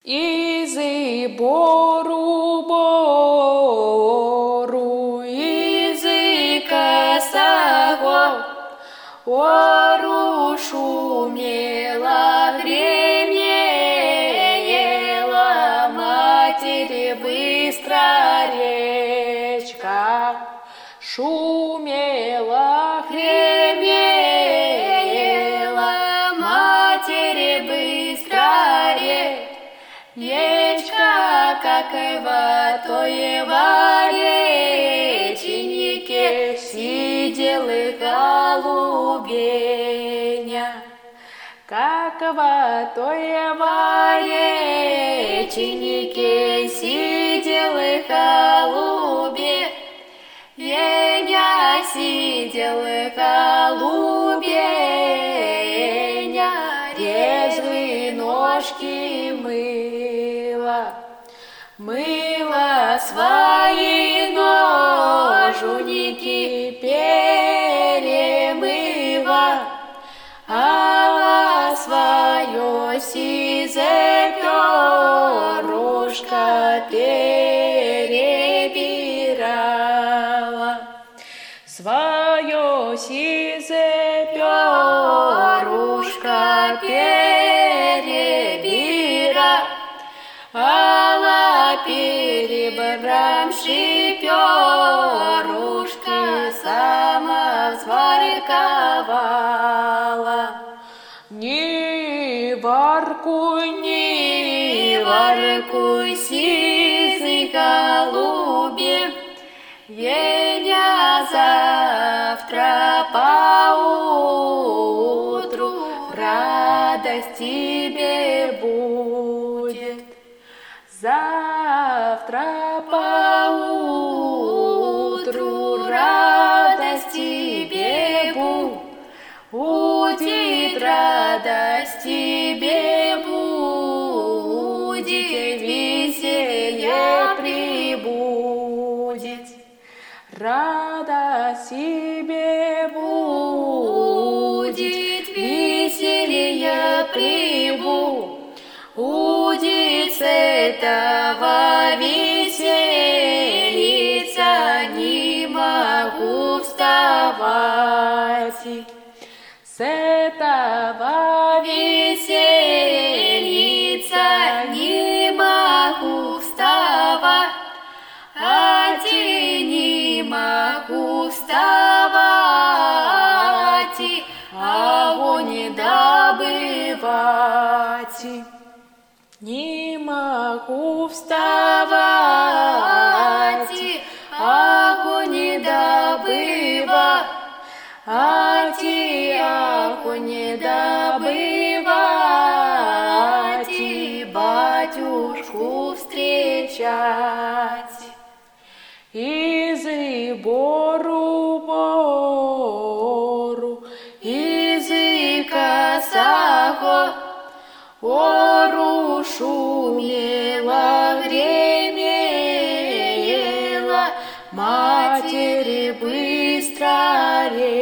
Изы бору бору, изы косого, ору шумела, гремела, матери быстро речка, шумела, гремела, матери быстро речка, как и в той речнике сидел и голубеня, как в той речнике сидел и голубеня, сидел и голубеня, резвые ножки мыла свои ножуники, перемыла, ала свое сизое перышко перебирала, свое сизое перышко перебирала, перебравши перышко, сама взворковала. Не воркуй, сизый голубе, Еня, завтра поутру радость тебе будет. Завтра поутру радость тебе будет, радость тебе будет, веселье прибудет, радость тебе будет, веселье прибудет. С этого веселиться не могу вставать, с этого веселиться не могу вставать, не могу вставать, огонь добывать. Не могу вставать, огонь добывать, огонь добывать, батюшку встречать. Изы бору, изы косого, ору шумела, гремела, матери быстро